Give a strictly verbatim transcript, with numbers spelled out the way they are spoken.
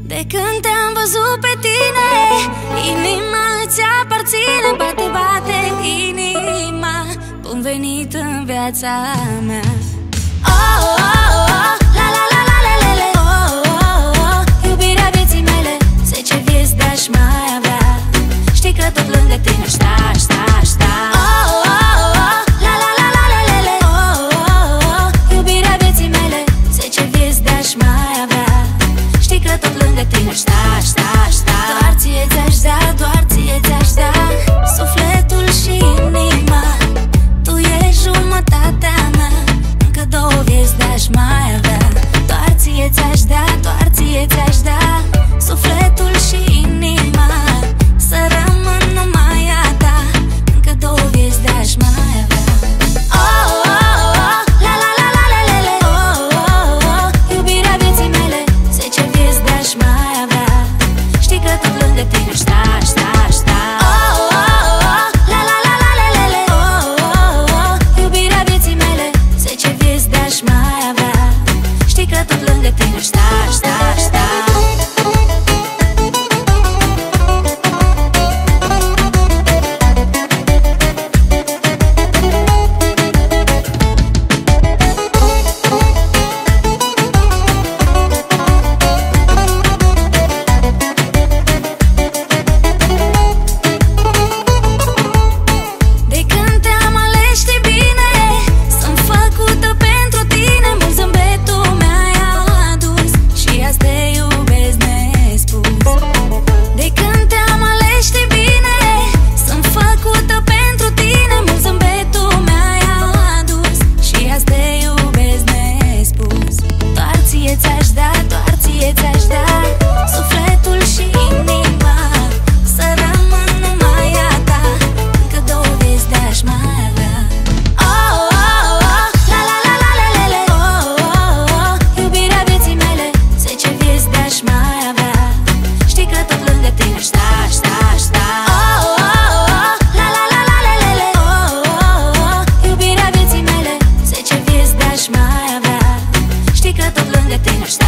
De când te-am văzut pe tine, inima îți aparține. Bate, bate inima, bun venit în viața mea. Oh, oh, oh, la la la la la la la. Oh, oh, oh, iubirea vieții mele, zece vieți de-aș mai avea. Știi că tot lângă tine sta, sta, sta. Oh, oh, oh, la la la la la la la. Oh, oh, oh, iubirea vieții mele, zece vieți de-aș mai avea. Știi că tot lângă tine sta, sta, sta. Doar ție ți-aș da, doar ție ți-aș da sufletul și inima. Tu ești jumătatea mea, încă două vieți de-aș mai avea. Doar ție ți-aș da, doar ție ți-aș da sufletul și inima. Să rămân numai a ta, încă două vieți de-aș mai avea. Oh, oh, oh, la la la la la la la. Oh, oh, oh, iubirea vieții mele, zece vieți de-aș mai avea. Știi că tot lângă tine sta, sta, sta. Oh, oh, oh, la la la la la la la. Oh, oh, oh, iubirea vieții mele, zece vieți de-aș mai avea. Știi că tot lângă tine sta, sta, sta. Știi că tot lângă tine